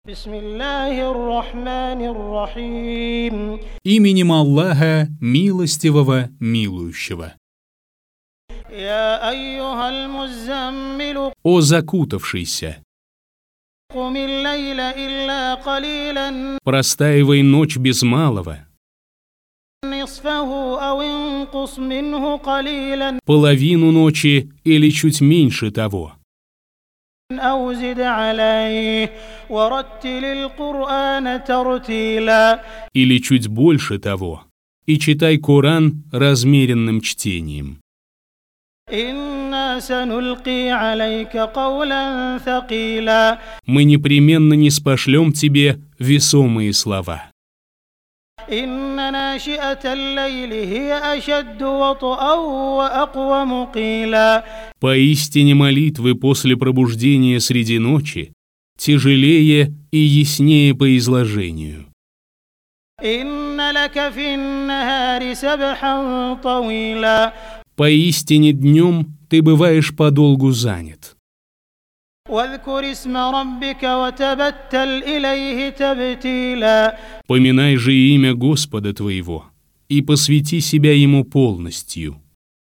Именем Аллаха, милостивого, милующего. О закутавшийся! Простаивай ночь без малого. Половину ночи или чуть меньше того. Или чуть больше того. И читай Коран размеренным чтением. Мы непременно ниспошлем тебе весомые слова. Поистине молитвы после пробуждения среди ночи тяжелее и яснее по изложению. Поистине днем ты бываешь подолгу занят. Поминай же имя Господа твоего и посвяти себя Ему полностью.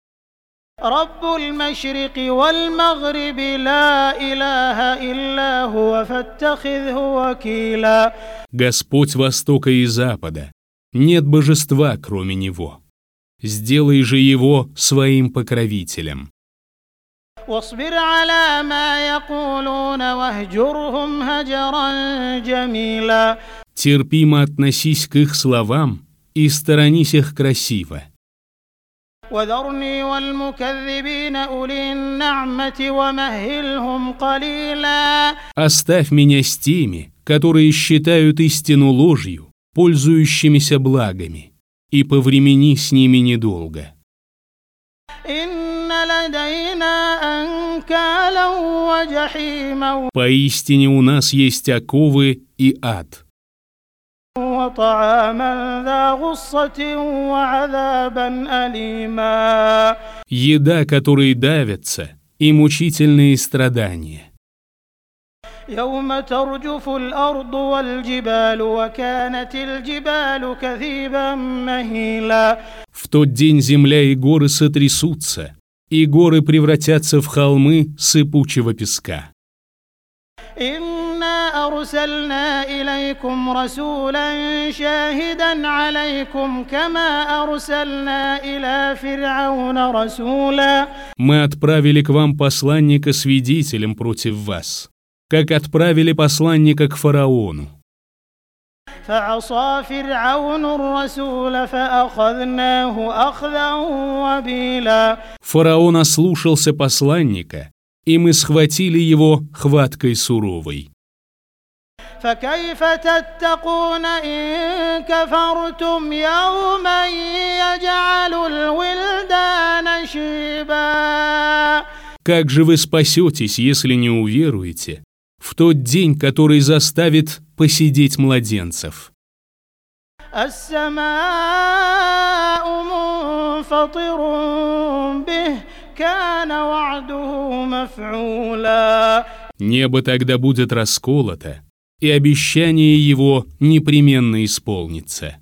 Господь Востока и Запада, нет божества, кроме Него. Сделай же Его своим покровителем. Терпимо относись к их словам и сторонись их красиво. Оставь меня с теми, которые считают истину ложью, пользующимися благами, и повремени с ними недолго. Поистине у нас есть оковы и ад. Еда, которой давятся, и мучительные страдания. В тот день земля и горы сотрясутся, и горы превратятся в холмы сыпучего песка. Мы отправили к вам посланника свидетелем против вас, как отправили посланника к фараону. Фараон ослушался посланника, и мы схватили его хваткой суровой. Как же вы спасетесь, если не уверуете в тот день, который заставит посидеть младенцев? Небо тогда будет расколото, и обещание его непременно исполнится.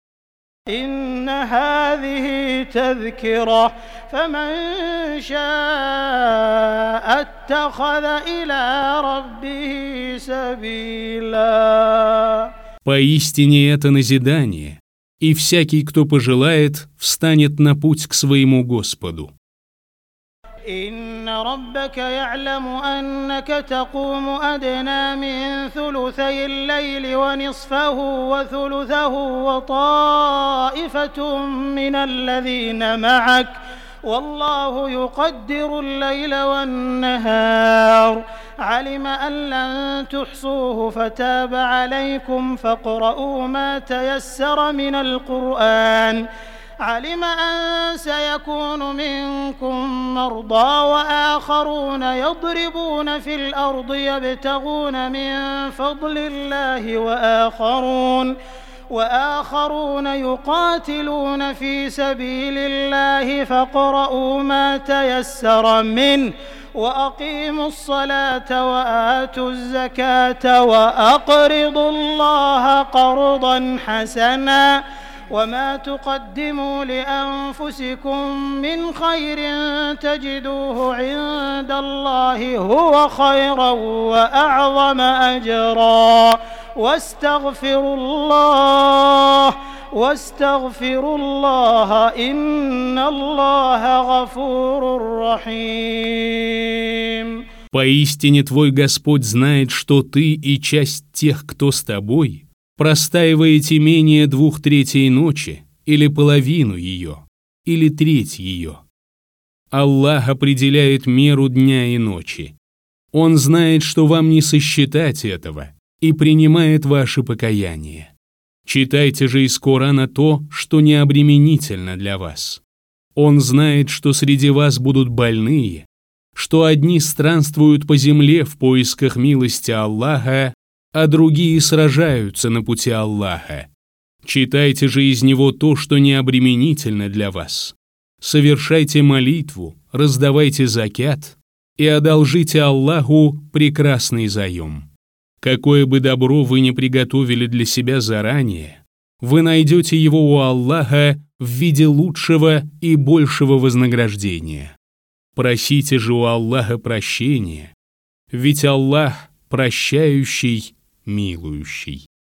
Поистине это назидание, и всякий, кто пожелает, встанет на путь к своему Господу. ربك يعلم أنك تقوم أدنى من ثلثي الليل ونصفه وثلثه وطائفة من الذين معك والله يقدر الليل والنهار علم أن لن تحصوه فتاب عليكم فاقرؤوا ما تيسر من القرآن علم أن سيكون منكم مرضى وآخرون يضربون في الأرض يبتغون من فضل الله وآخرون يقاتلون في سبيل الله فاقرؤوا ما تيسر منه وأقيموا الصلاة وآتوا الزكاة وأقرضوا الله قرضا حسنا وما تقدموا لأنفسكم من خير تجدوه عند الله هو خيرا وأعظم أجرا واستغفروا الله إن الله غفور رحيم. Поистине твой Господь знает, что ты и часть тех, кто с тобой, простаиваете менее 2/3 ночи, или половину ее, или треть ее. Аллах определяет меру дня и ночи. Он знает, что вам не сосчитать этого, и принимает ваше покаяние. Читайте же из Корана то, что не обременительно для вас. Он знает, что среди вас будут больные, что одни странствуют по земле в поисках милости Аллаха, а другие сражаются на пути Аллаха. Читайте же из него то, что не обременительно для вас. Совершайте молитву, раздавайте закят и одолжите Аллаху прекрасный заем. Какое бы добро вы ни приготовили для себя заранее, вы найдете его у Аллаха в виде лучшего и большего вознаграждения. Просите же у Аллаха прощения, ведь Аллах прощающий, милующий.